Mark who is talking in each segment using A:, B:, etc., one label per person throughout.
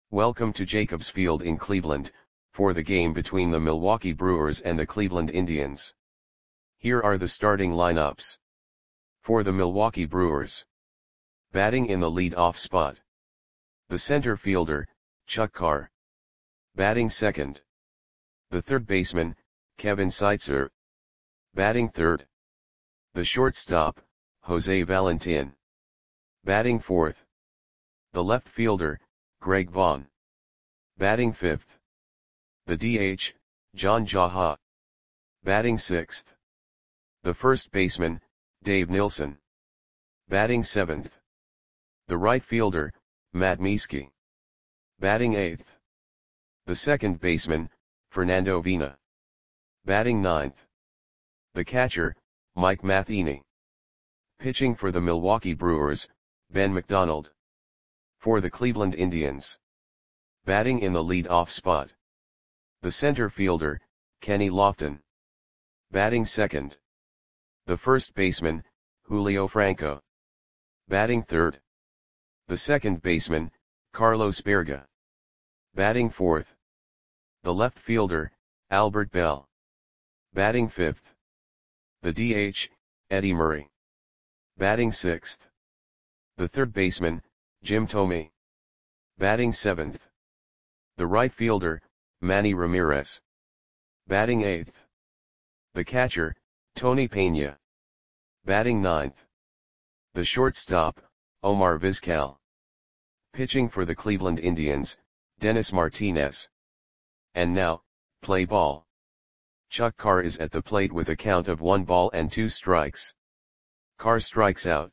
A: Welcome to Jacobs Field in Cleveland, for the game between the Milwaukee Brewers and the Cleveland Indians. Here are the starting lineups. For the Milwaukee Brewers. Batting in the lead-off spot. The center fielder, Chuck Carr. Batting second. The third baseman, Kevin Seitzer. Batting third. The shortstop, Jose Valentin. Batting fourth. The left fielder, Greg Vaughn. Batting fifth. The DH, John Jaha. Batting sixth. The first baseman, Dave Nilsson. Batting seventh. The right fielder, Matt Mieske. Batting eighth. The second baseman, Fernando Vina. Batting ninth. The catcher, Mike Matheny. Pitching for the Milwaukee Brewers, Ben McDonald. For the Cleveland Indians. Batting in the lead-off spot. The center fielder, Kenny Lofton. Batting second. The first baseman, Julio Franco. Batting third. The second baseman, Carlos Berga. Batting fourth. The left fielder, Albert Bell. Batting fifth. The DH, Eddie Murray. Batting sixth. The third baseman, Jim Thome. Batting seventh. The right fielder, Manny Ramirez. Batting eighth. The catcher, Tony Pena. Batting ninth. The shortstop, Omar Vizquel. Pitching for the Cleveland Indians, Dennis Martinez. And now, play ball. Chuck Carr is at the plate with a count of 1 ball and 2 strikes. Carr strikes out.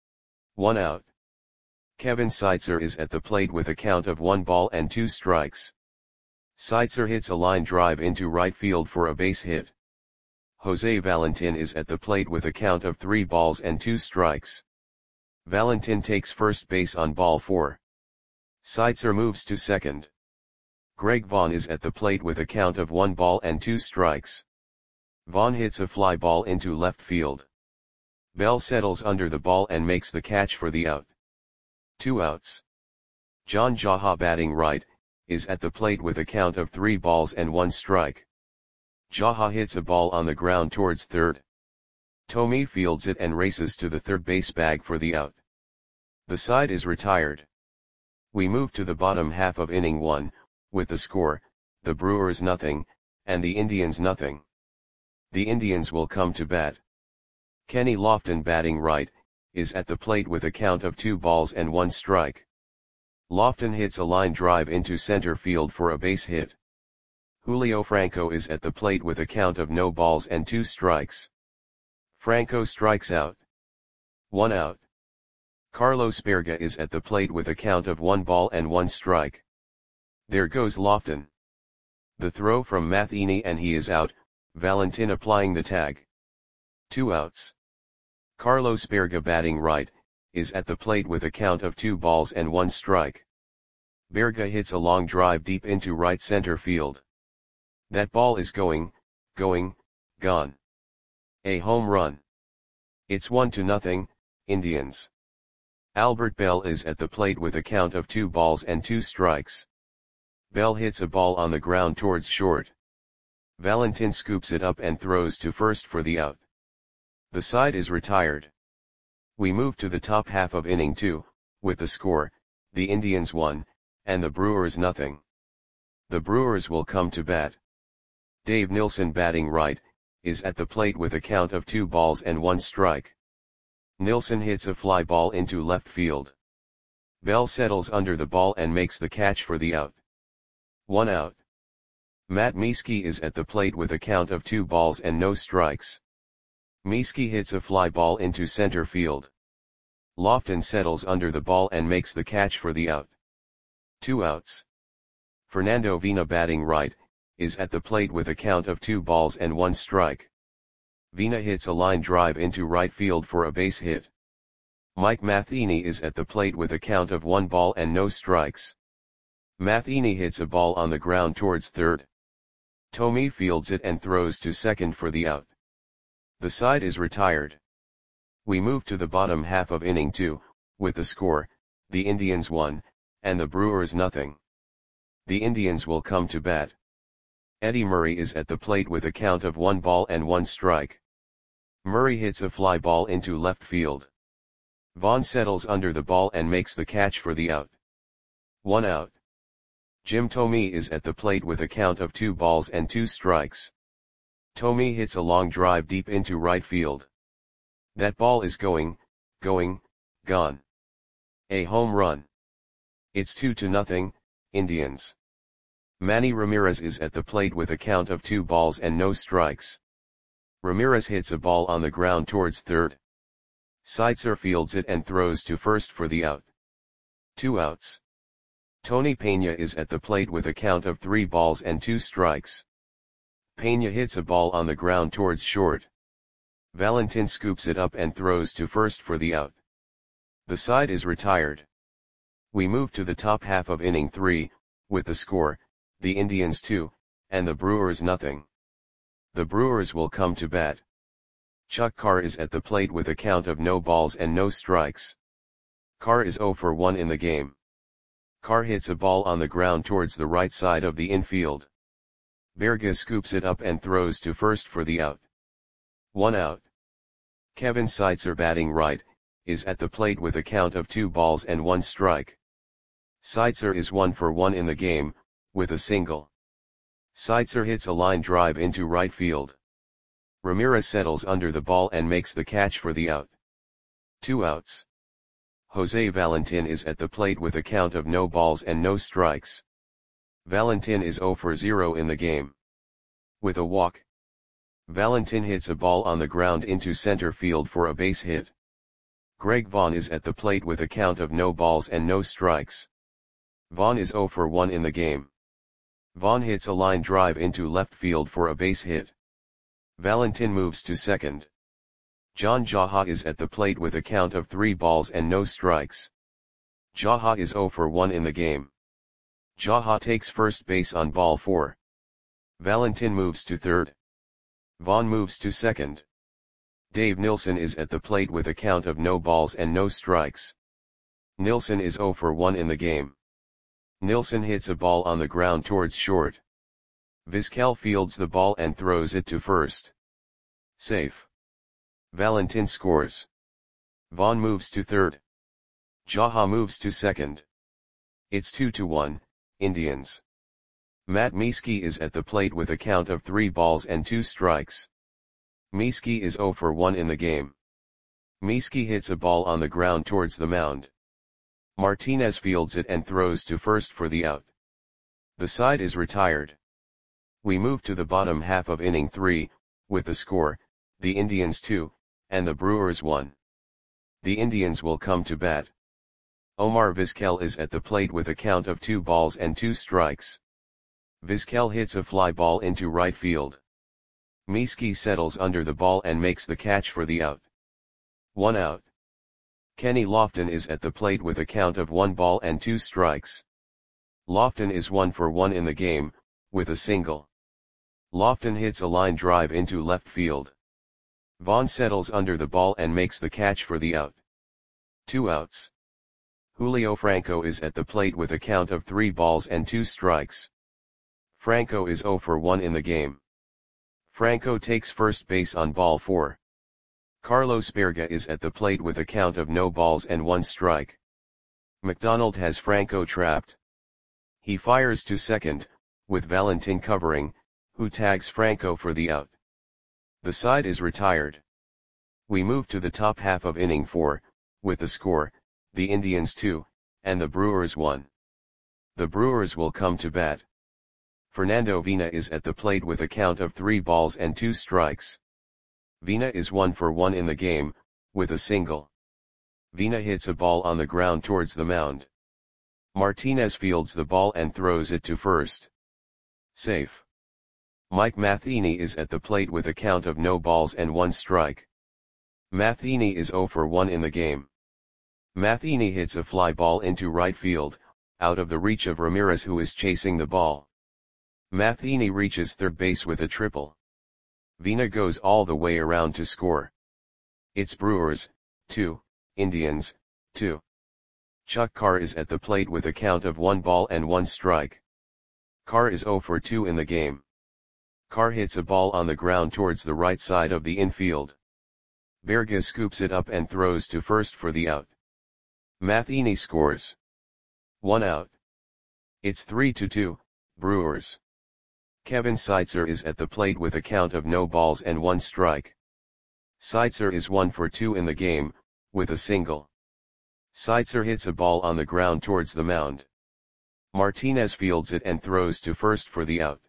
A: 1 out. Kevin Seitzer is at the plate with a count of 1 ball and 2 strikes. Seitzer hits a line drive into right field for a base hit. Jose Valentin is at the plate with a count of 3 balls and 2 strikes. Valentin takes first base on ball 4. Seitzer moves to second. Greg Vaughn is at the plate with a count of 1 ball and 2 strikes. Vaughn hits a fly ball into left field. Bell settles under the ball and makes the catch for the out. 2 outs. John Jaha, batting right, is at the plate with a count of 3 balls and 1 strike. Jaha hits a ball on the ground towards third. Thome fields it and races to the third base bag for the out. The side is retired. We move to the bottom half of inning 1, with the score, the Brewers nothing, and the Indians nothing. The Indians will come to bat. Kenny Lofton, batting right, is at the plate with a count of 2 balls and 1 strike. Lofton hits a line drive into center field for a base hit. Julio Franco is at the plate with a count of no balls and 2 strikes. Franco strikes out. 1 out. Carlos Berga is at the plate with a count of 1 ball and 1 strike. There goes Lofton. The throw from Matheny and he is out, Valentin applying the tag. 2 outs. Carlos Berga, batting right, is at the plate with a count of 2 balls and 1 strike. Berga hits a long drive deep into right center field. That ball is gone. A home run. It's 1-0, Indians. Albert Bell is at the plate with a count of 2 balls and 2 strikes. Bell hits a ball on the ground towards short. Valentin scoops it up and throws to first for the out. The side is retired. We move to the top half of inning 2, with the score, the Indians 1, and the Brewers nothing. The Brewers will come to bat. Dave Nilsson, batting right, is at the plate with a count of 2 balls and 1 strike. Nilsson hits a fly ball into left field. Bell settles under the ball and makes the catch for the out. 1 out. Matt Mieske is at the plate with a count of 2 balls and no strikes. Mieske hits a fly ball into center field. Lofton settles under the ball and makes the catch for the out. 2 outs. Fernando Vina, batting right, is at the plate with a count of 2 balls and 1 strike. Vina hits a line drive into right field for a base hit. Mike Matheny is at the plate with a count of 1 ball and no strikes. Matheny hits a ball on the ground towards third. Thome fields it and throws to second for the out. The side is retired. We move to the bottom half of inning 2, with the score, the Indians 1, and the Brewers nothing. The Indians will come to bat. Eddie Murray is at the plate with a count of 1 ball and 1 strike. Murray hits a fly ball into left field. Vaughn settles under the ball and makes the catch for the out. 1 out. Jim Thome is at the plate with a count of 2 balls and 2 strikes. Thome hits a long drive deep into right field. That ball is going, gone. A home run. It's 2-0, Indians. Manny Ramirez is at the plate with a count of 2 balls and no strikes. Ramirez hits a ball on the ground towards third. Seitzer fields it and throws to first for the out. 2 outs. Tony Pena is at the plate with a count of 3 balls and 2 strikes. Pena hits a ball on the ground towards short. Valentin scoops it up and throws to first for the out. The side is retired. We move to the top half of inning 3, with the score, the Indians 2, and the Brewers nothing. The Brewers will come to bat. Chuck Carr is at the plate with a count of no balls and no strikes. Carr is 0 for 1 in the game. Carr hits a ball on the ground towards the right side of the infield. Berga scoops it up and throws to first for the out. 1 out. Kevin Seitzer, batting right, is at the plate with a count of 2 balls and 1 strike. Seitzer is 1 for 1 in the game, with a single. Seitzer hits a line drive into right field. Ramirez settles under the ball and makes the catch for the out. 2 outs. Jose Valentin is at the plate with a count of no balls and no strikes. Valentin is 0 for 0 in the game. With a walk. Valentin hits a ball on the ground into center field for a base hit. Greg Vaughn is at the plate with a count of no balls and no strikes. Vaughn is 0 for 1 in the game. Vaughn hits a line drive into left field for a base hit. Valentin moves to second. John Jaha is at the plate with a count of 3 balls and no strikes. Jaha is 0 for 1 in the game. Jaha takes first base on ball 4. Valentin moves to third. Vaughn moves to second. Dave Nilsson is at the plate with a count of no balls and no strikes. Nilsson is 0 for 1 in the game. Nilsson hits a ball on the ground towards short. Vizquel fields the ball and throws it to first. Safe. Valentin scores. Vaughn moves to third. Jaha moves to second. It's 2-1, Indians. Matt Mieske is at the plate with a count of 3 balls and 2 strikes. Mieske is 0 for 1 in the game. Mieske hits a ball on the ground towards the mound. Martinez fields it and throws to first for the out. The side is retired. We move to the bottom half of inning 3, with the score, the Indians 2, and the Brewers 1. The Indians will come to bat. Omar Vizquel is at the plate with a count of 2 balls and 2 strikes. Vizquel hits a fly ball into right field. Mieske settles under the ball and makes the catch for the out. 1 out. Kenny Lofton is at the plate with a count of 1 ball and 2 strikes. Lofton is 1 for 1 in the game, with a single. Lofton hits a line drive into left field. Vaughn settles under the ball and makes the catch for the out. 2 outs. Julio Franco is at the plate with a count of 3 balls and 2 strikes. Franco is 0 for 1 in the game. Franco takes first base on ball 4. Carlos Berga is at the plate with a count of no balls and 1 strike. McDonald has Franco trapped. He fires to second, with Valentin covering, who tags Franco for the out. The side is retired. We move to the top half of inning 4, with the score, the Indians 2, and the Brewers 1. The Brewers will come to bat. Fernando Vina is at the plate with a count of 3 balls and 2 strikes. Vina is 1 for 1 in the game, with a single. Vina hits a ball on the ground towards the mound. Martinez fields the ball and throws it to first. Safe. Mike Matheny is at the plate with a count of no balls and 1 strike. Matheny is 0 for 1 in the game. Matheny hits a fly ball into right field, out of the reach of Ramirez, who is chasing the ball. Matheny reaches third base with a triple. Vina goes all the way around to score. It's Brewers 2, Indians 2. Chuck Carr is at the plate with a count of 1 ball and 1 strike. Carr is 0 for 2 in the game. Carr hits a ball on the ground towards the right side of the infield. Berge scoops it up and throws to first for the out. Matheny scores. 1 out. It's 3-2, Brewers. Kevin Seitzer is at the plate with a count of no balls and 1 strike. Seitzer is 1 for 2 in the game, with a single. Seitzer hits a ball on the ground towards the mound. Martinez fields it and throws to first for the out.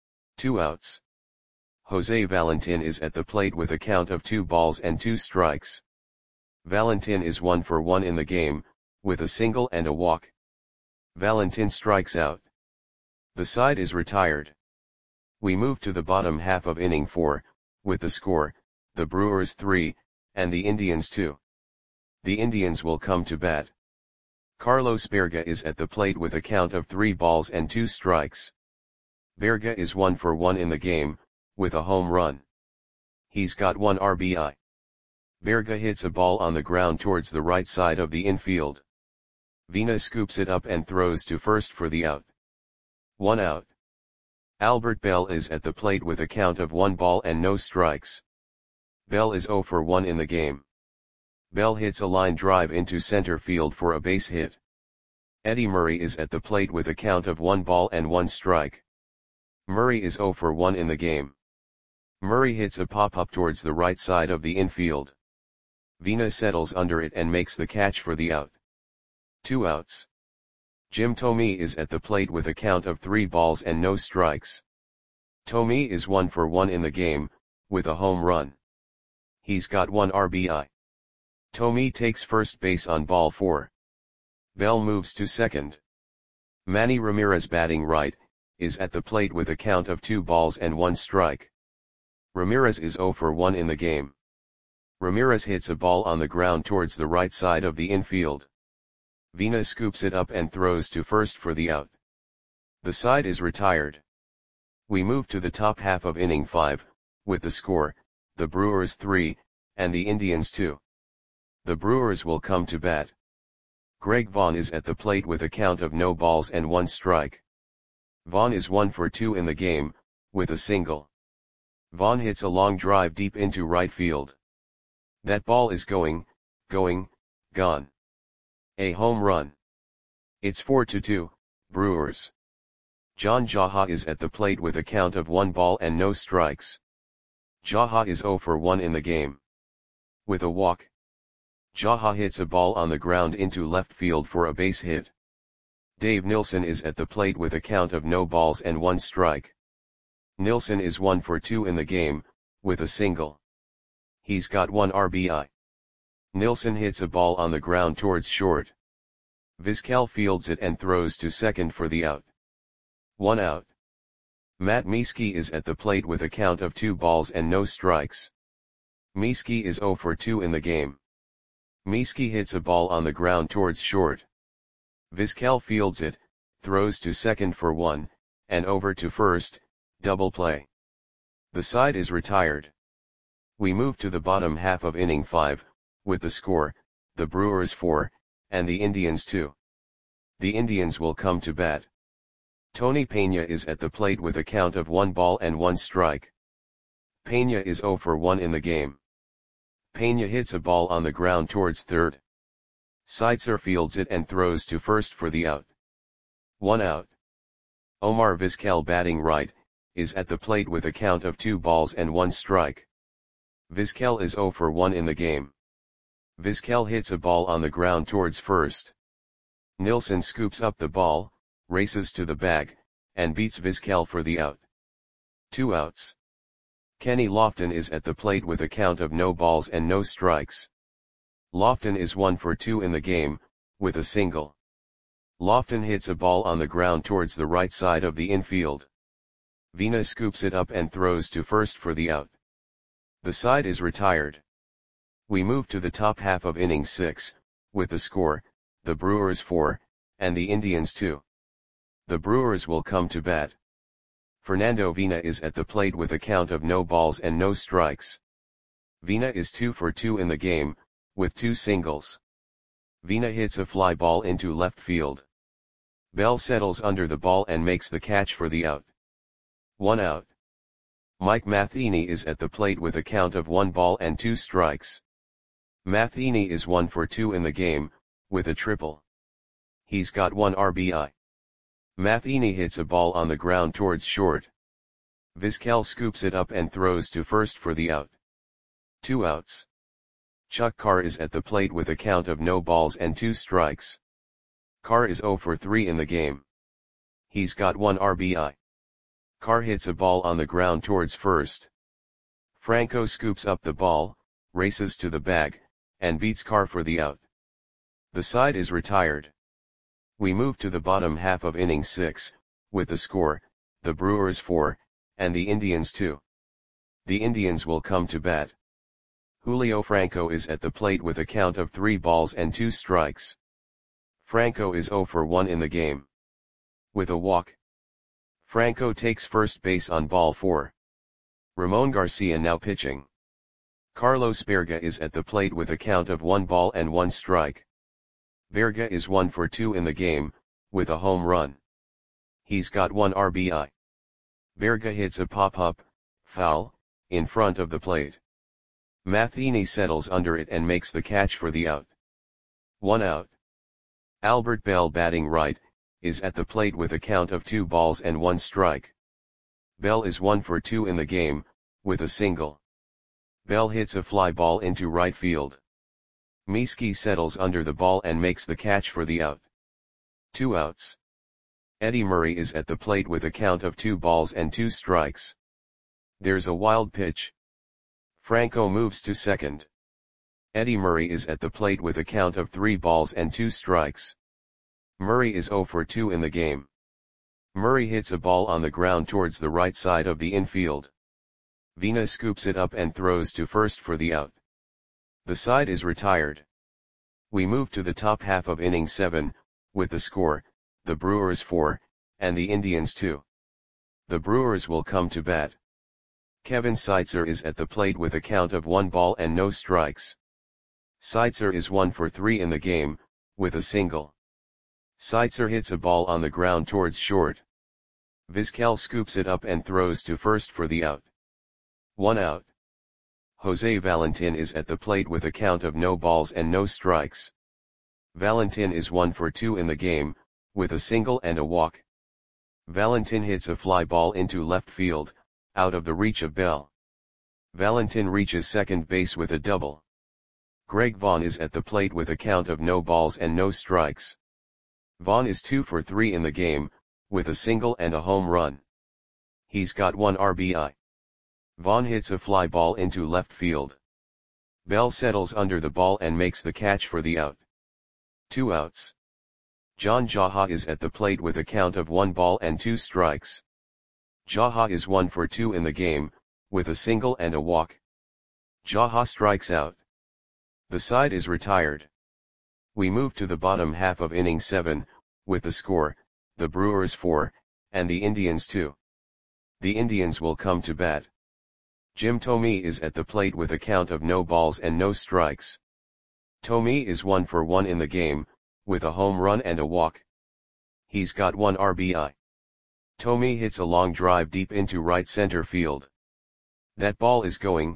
A: 2 outs. Jose Valentin is at the plate with a count of 2 balls and 2 strikes. Valentin is 1 for 1 in the game, with a single and a walk. Valentin strikes out. The side is retired. We move to the bottom half of inning 4, with the score, the Brewers 3, and the Indians 2. The Indians will come to bat. Carlos Berge is at the plate with a count of 3 balls and 2 strikes. Berge is 1 for 1 in the game, with a home run. He's got 1 RBI. Berge hits a ball on the ground towards the right side of the infield. Vina scoops it up and throws to first for the out. 1 out. Albert Bell is at the plate with a count of 1 ball and no strikes. Bell is 0 for 1 in the game. Bell hits a line drive into center field for a base hit. Eddie Murray is at the plate with a count of 1 ball and 1 strike. Murray is 0 for 1 in the game. Murray hits a pop-up towards the right side of the infield. Vina settles under it and makes the catch for the out. 2 outs. Jim Thome is at the plate with a count of 3 balls and no strikes. Thome is 1 for 1 in the game, with a home run. He's got 1 RBI. Thome takes first base on ball 4. Bell moves to second. Manny Ramirez, batting right, is at the plate with a count of 2 balls and 1 strike. Ramirez is 0 for 1 in the game. Ramirez hits a ball on the ground towards the right side of the infield. Vina scoops it up and throws to first for the out. The side is retired. We move to the top half of inning 5, with the score, the Brewers 3, and the Indians 2. The Brewers will come to bat. Greg Vaughn is at the plate with a count of no balls and 1 strike. Vaughn is 1 for 2 in the game, with a single. Vaughn hits a long drive deep into right field. That ball is going, gone. A home run. It's 4-2, Brewers. John Jaha is at the plate with a count of 1 ball and no strikes. Jaha is 0 for 1 in the game. With a walk. Jaha hits a ball on the ground into left field for a base hit. Dave Nilsson is at the plate with a count of no balls and 1 strike. Nilsson is 1 for 2 in the game, with a single. He's got 1 RBI. Nilsson hits a ball on the ground towards short. Vizquel fields it and throws to second for the out. 1 out. Matt Mieske is at the plate with a count of 2 balls and no strikes. Mieske is 0 for 2 in the game. Mieske hits a ball on the ground towards short. Vizquel fields it, throws to second for 1, and over to first, double play. The side is retired. We move to the bottom half of inning 5, with the score, the Brewers 4, and the Indians 2. The Indians will come to bat. Tony Pena is at the plate with a count of 1 ball and 1 strike. Pena is 0 for 1 in the game. Pena hits a ball on the ground towards third. Seitzer fields it and throws to first for the out. 1 out. Omar Vizquel, batting right, is at the plate with a count of 2 balls and 1 strike. Vizquel is 0 for 1 in the game. Vizquel hits a ball on the ground towards first. Nilsson scoops up the ball, races to the bag, and beats Vizquel for the out. 2 outs. Kenny Lofton is at the plate with a count of no balls and no strikes. Lofton is 1 for 2 in the game, with a single. Lofton hits a ball on the ground towards the right side of the infield. Vina scoops it up and throws to first for the out. The side is retired. We move to the top half of inning 6, with the score, the Brewers 4, and the Indians 2. The Brewers will come to bat. Fernando Vina is at the plate with a count of no balls and no strikes. Vina is 2 for 2 in the game, with 2 singles. Vina hits a fly ball into left field. Bell settles under the ball and makes the catch for the out. 1 out. Mike Matheny is at the plate with a count of 1 ball and 2 strikes. Matheny is 1 for 2 in the game, with a triple. He's got 1 RBI. Matheny hits a ball on the ground towards short. Vizquel scoops it up and throws to first for the out. 2 outs. Chuck Carr is at the plate with a count of no balls and 2 strikes. Carr is 0 for 3 in the game. He's got 1 RBI. Carr hits a ball on the ground towards first. Franco scoops up the ball, races to the bag, and beats Carr for the out. The side is retired. We move to the bottom half of inning 6, with the score, the Brewers 4, and the Indians 2. The Indians will come to bat. Julio Franco is at the plate with a count of 3 balls and 2 strikes. Franco is 0 for 1 in the game. With a walk. Franco takes first base on ball 4. Ramon Garcia now pitching. Carlos Berga is at the plate with a count of 1 ball and 1 strike. Berga is 1 for 2 in the game, with a home run. He's got 1 RBI. Berga hits a pop-up, foul, in front of the plate. Matheny settles under it and makes the catch for the out. 1 out. Albert Bell, batting right, is at the plate with a count of 2 balls and 1 strike. Bell is 1 for 2 in the game, with a single. Bell hits a fly ball into right field. Mieske settles under the ball and makes the catch for the out. 2 outs. Eddie Murray is at the plate with a count of 2 balls and 2 strikes. There's a wild pitch. Franco moves to second. Eddie Murray is at the plate with a count of 3 balls and 2 strikes. Murray is 0 for 2 in the game. Murray hits a ball on the ground towards the right side of the infield. Vina scoops it up and throws to first for the out. The side is retired. We move to the top half of inning 7, with the score, the Brewers 4, and the Indians 2. The Brewers will come to bat. Kevin Seitzer is at the plate with a count of 1 ball and no strikes. Seitzer is 1 for 3 in the game, with a single. Seitzer hits a ball on the ground towards short. Vizquel scoops it up and throws to first for the out. 1 out. Jose Valentin is at the plate with a count of no balls and no strikes. Valentin is 1 for 2 in the game, with a single and a walk. Valentin hits a fly ball into left field, out of the reach of Bell. Valentin reaches second base with a double. Greg Vaughn is at the plate with a count of no balls and no strikes. Vaughn is 2 for 3 in the game, with a single and a home run. He's got 1 RBI. Vaughn hits a fly ball into left field. Bell settles under the ball and makes the catch for the out. 2 outs. John Jaha is at the plate with a count of 1 ball and 2 strikes. Jaha is 1 for 2 in the game, with a single and a walk. Jaha strikes out. The side is retired. We move to the bottom half of inning 7, with the score, the Brewers 4, and the Indians 2. The Indians will come to bat. Jim Thome is at the plate with a count of no balls and no strikes. Thome is 1 for 1 in the game, with a home run and a walk. He's got 1 RBI. Thome hits a long drive deep into right center field. That ball is gone.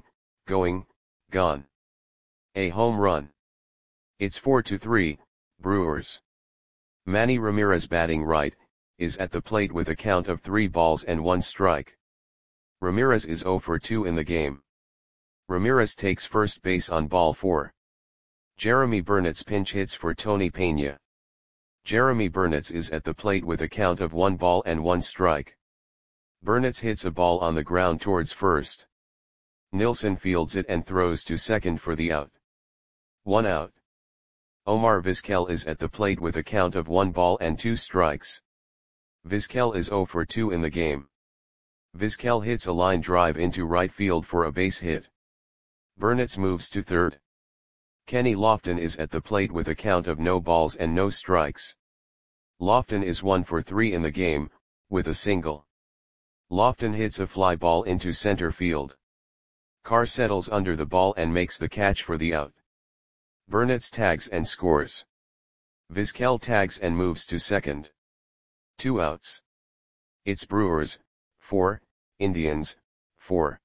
A: A home run. It's 4-3, Brewers. Manny Ramirez, batting right, is at the plate with a count of 3 balls and 1 strike. Ramirez is 0 for 2 in the game. Ramirez takes first base on ball 4. Jeremy Burnitz pinch hits for Tony Pena. Jeremy Burnitz is at the plate with a count of 1 ball and 1 strike. Burnitz hits a ball on the ground towards first. Nilsson fields it and throws to second for the out. 1 out. Omar Vizquel is at the plate with a count of 1 ball and 2 strikes. Vizquel is 0 for 2 in the game. Vizquel hits a line drive into right field for a base hit. Burnitz moves to third. Kenny Lofton is at the plate with a count of no balls and no strikes. Lofton is 1 for 3 in the game, with a single. Lofton hits a fly ball into center field. Carr settles under the ball and makes the catch for the out. Burnitz tags and scores. Vizquel tags and moves to second. 2 outs. It's Brewers, 4, Indians, 4.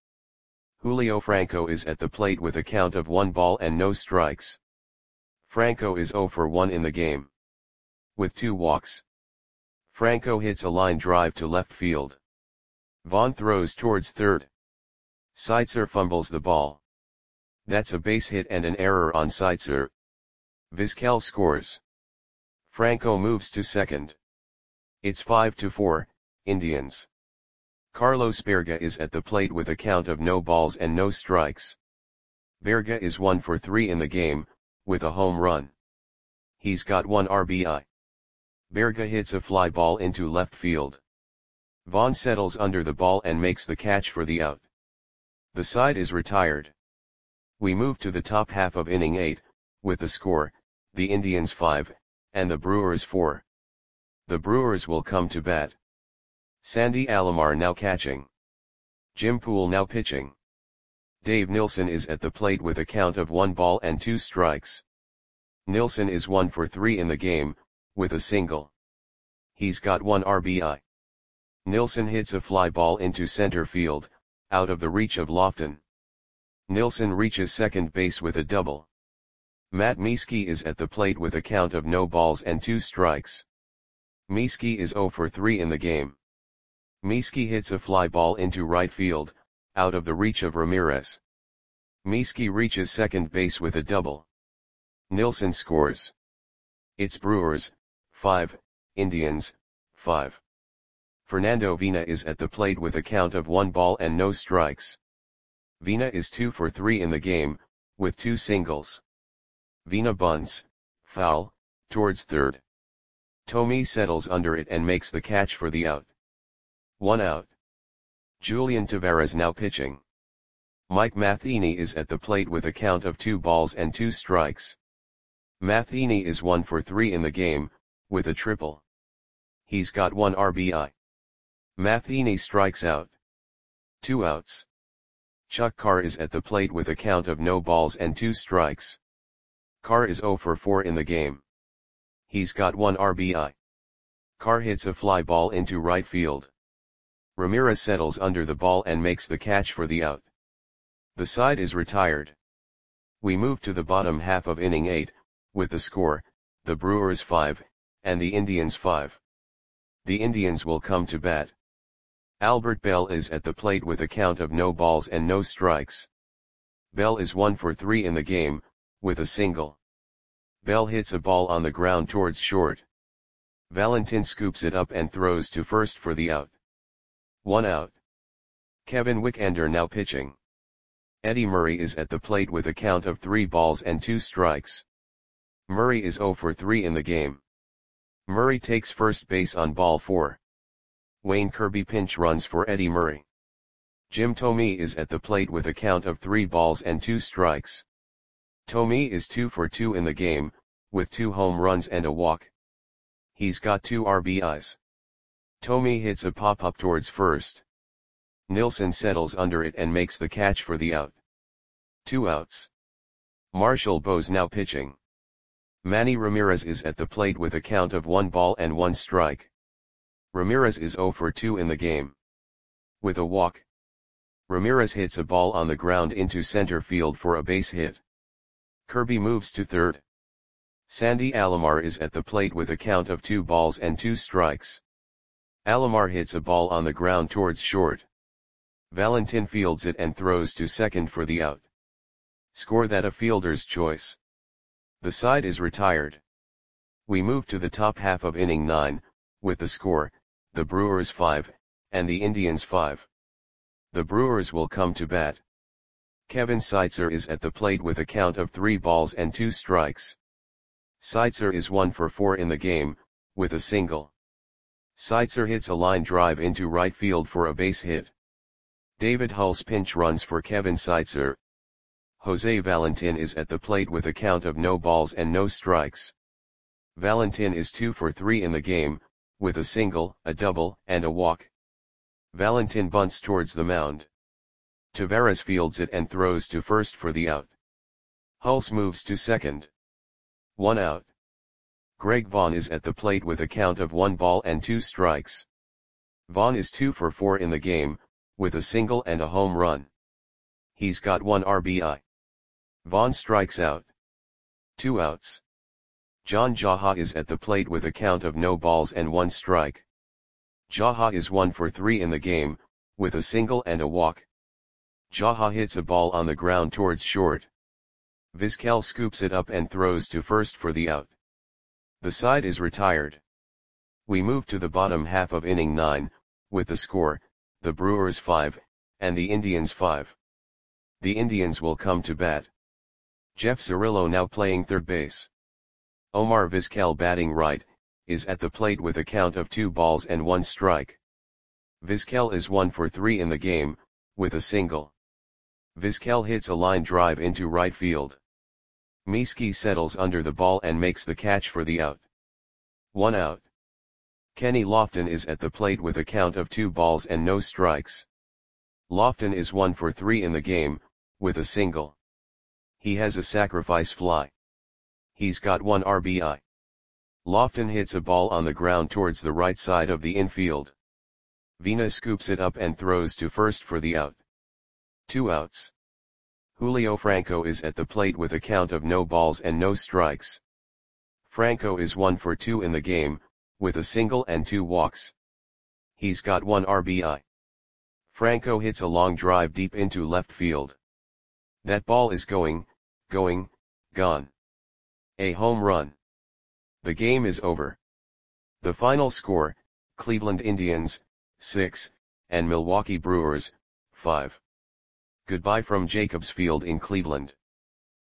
A: Julio Franco is at the plate with a count of 1 ball and no strikes. Franco is 0 for 1 in the game. With 2 walks. Franco hits a line drive to left field. Vaughn throws towards third. Seitzer fumbles the ball. That's a base hit and an error on Seitzer. Vizquel scores. Franco moves to second. It's 5-4, Indians. Carlos Berga is at the plate with a count of no balls and no strikes. Berga is 1 for 3 in the game, with a home run. He's got 1 RBI. Berga hits a fly ball into left field. Vaughn settles under the ball and makes the catch for the out. The side is retired. We move to the top half of inning 8, with the score, the Indians 5, and the Brewers 4. The Brewers will come to bat. Sandy Alomar now catching. Jim Poole now pitching. Dave Nilsson is at the plate with a count of 1 ball and 2 strikes. Nilsson is 1 for 3 in the game, with a single. He's got 1 RBI. Nilsson hits a fly ball into center field, out of the reach of Lofton. Nilsson reaches second base with a double. Matt Mieske is at the plate with a count of no balls and 2 strikes. Mieske is 0 for 3 in the game. Mieske hits a fly ball into right field, out of the reach of Ramirez. Mieske reaches second base with a double. Nilsson scores. It's Brewers, 5, Indians, 5. Fernando Vina is at the plate with a count of 1 ball and no strikes. Vina is 2 for 3 in the game, with 2 singles. Vina bunts, foul, towards third. Tommy settles under it and makes the catch for the out. 1 out. Julian Taveras now pitching. Mike Matheny is at the plate with a count of 2 balls and 2 strikes. Matheny is 1 for 3 in the game, with a triple. He's got 1 RBI. Matheny strikes out. 2 outs. Chuck Carr is at the plate with a count of no balls and 2 strikes. Carr is 0 for 4 in the game. He's got 1 RBI. Carr hits a fly ball into right field. Ramirez settles under the ball and makes the catch for the out. The side is retired. We move to the bottom half of inning 8, with the score, the Brewers 5, and the Indians 5. The Indians will come to bat. Albert Bell is at the plate with a count of no balls and no strikes. Bell is 1 for 3 in the game, with a single. Bell hits a ball on the ground towards short. Valentin scoops it up and throws to first for the out. 1 out. Kevin Wickender now pitching. Eddie Murray is at the plate with a count of 3 balls and 2 strikes. Murray is 0 for 3 in the game. Murray takes first base on ball 4. Wayne Kirby pinch runs for Eddie Murray. Jim Thome is at the plate with a count of 3 balls and 2 strikes. Thome is 2 for 2 in the game, with 2 home runs and a walk. He's got 2 RBIs. Thome hits a pop-up towards first. Nilsson settles under it and makes the catch for the out. 2 outs. Marshall Bose now pitching. Manny Ramirez is at the plate with a count of 1 ball and 1 strike. Ramirez is 0 for 2 in the game. With a walk. Ramirez hits a ball on the ground into center field for a base hit. Kirby moves to third. Sandy Alomar is at the plate with a count of 2 balls and 2 strikes. Alomar hits a ball on the ground towards short. Valentin fields it and throws to second for the out. Score that a fielder's choice. The side is retired. We move to the top half of inning 9, with the score, the Brewers 5, and the Indians 5. The Brewers will come to bat. Kevin Seitzer is at the plate with a count of 3 balls and 2 strikes. Seitzer is 1 for 4 in the game, with a single. Seitzer hits a line drive into right field for a base hit. David Hulse pinch runs for Kevin Seitzer. Jose Valentin is at the plate with a count of no balls and no strikes. Valentin is 2 for 3 in the game, with a single, a double, and a walk. Valentin bunts towards the mound. Taveras fields it and throws to first for the out. Hulse moves to second. 1 out. Greg Vaughn is at the plate with a count of 1 ball and 2 strikes. Vaughn is 2 for 4 in the game, with a single and a home run. He's got 1 RBI. Vaughn strikes out. 2 outs. John Jaha is at the plate with a count of no balls and 1 strike. Jaha is 1 for 3 in the game, with a single and a walk. Jaha hits a ball on the ground towards short. Vizquel scoops it up and throws to first for the out. The side is retired. We move to the bottom half of inning 9, with the score, the Brewers 5, and the Indians 5. The Indians will come to bat. Jeff Cirillo now playing third base. Omar Vizquel batting right, is at the plate with a count of 2 balls and 1 strike. Vizquel is 1 for 3 in the game, with a single. Vizquel hits a line drive into right field. Mieski settles under the ball and makes the catch for the out. 1 out. Kenny Lofton is at the plate with a count of 2 balls and no strikes. Lofton is 1 for 3 in the game, with a single. He has a sacrifice fly. He's got 1 RBI. Lofton hits a ball on the ground towards the right side of the infield. Vina scoops it up and throws to first for the out. 2 outs. Julio Franco is at the plate with a count of no balls and no strikes. Franco is 1 for 2 in the game, with a single and 2 walks. He's got 1 RBI. Franco hits a long drive deep into left field. That ball is going, gone. A home run. The game is over. The final score, Cleveland Indians, 6, and Milwaukee Brewers, 5. Goodbye from Jacobs Field in Cleveland.